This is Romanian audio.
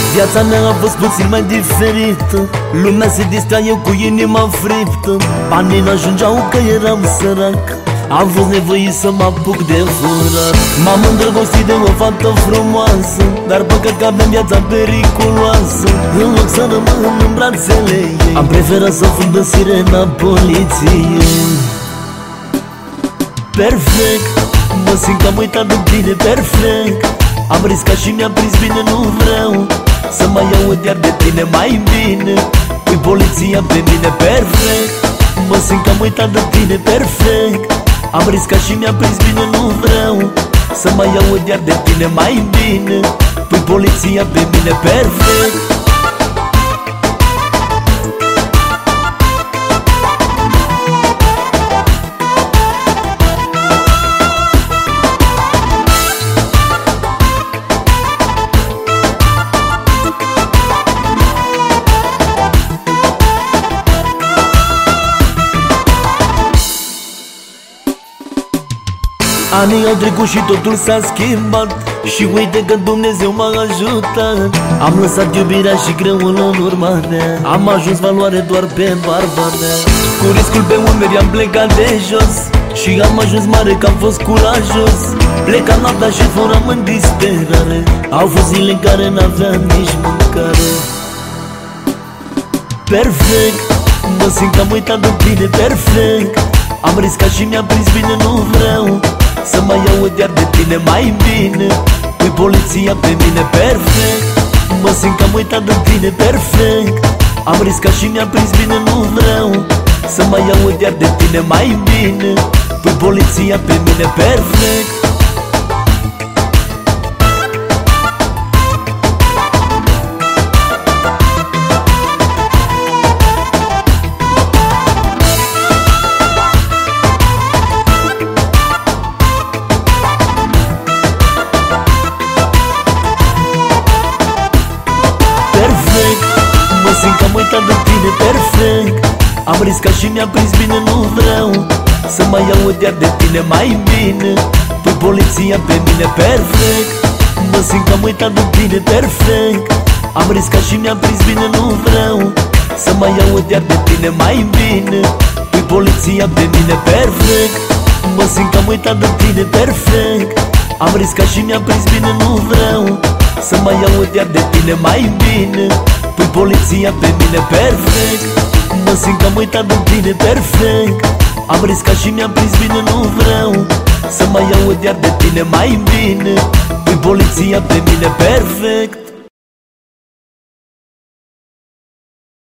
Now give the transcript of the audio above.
Viața mea a fost puțin mai diferită. Lumea se distra, eu cu inima friptă. Banii n-ajungeau că eram sărac. Am fost nevoit să mă apuc de furat. M-am îndrăgostit de o fată frumoasă, dar păcat că avem viața periculoasă. În loc să rămân în brațele ei, am preferat să fundă sirena poliției. Perfect, mă simt că am uitat de tine, perfect. Am riscat și mi-am prins bine, nu vreau să mai aud iar de tine, mai bine pui poliția pe mine, perfect. Mă simt că am uitat de tine, perfect. Am riscat și mi-am prins bine, nu vreau să mai aud iar de tine, mai bine pui poliția pe mine, perfect. Anii au trecut și totul s-a schimbat, și uite că Dumnezeu m-a ajutat. Am lăsat iubirea și greul în urma mea, am ajuns valoare doar pe barba mea. Cu riscul pe umeri am plecat de jos și am ajuns mare că am fost curajos. Plecam noaptea și furam în disperare, au fost zile în care n-aveam nici mâncare. Perfect, mă simt că am uitat de tine, perfect. Am riscat și mi-am prins bine, nu vreau să mai aud iar de tine, mai bine pui poliția pe mine, perfect. Mă simt că am uitat de tine, perfect. Am riscat și mi-am prins bine, nu vreau să mai aud iar de tine, mai bine pui poliția pe mine, perfect. Mă simt că am uitat de tine, perfect. Am riscat și mi-am prins bine, nu vreau să mai aud iar de tine, mai bine pui poliția pe mine, perfect. Mă simt că am uitat de tine, perfect. Am riscat și mi-am prins bine, nu vreau să mai aud iar de tine, mai bine pui poliția pe mine, perfect. Mă simt că am uitat de tine, perfect. Am riscat și mi-am prins bine, nu vreau să mai aud iar de tine, mai bine pui poliția pe mine, perfect. Mă simt că am uitat de tine, perfect. Am riscat și mi-am prins bine, nu vreau să mai aud iar de tine, mai bine pui poliția pe mine, perfect.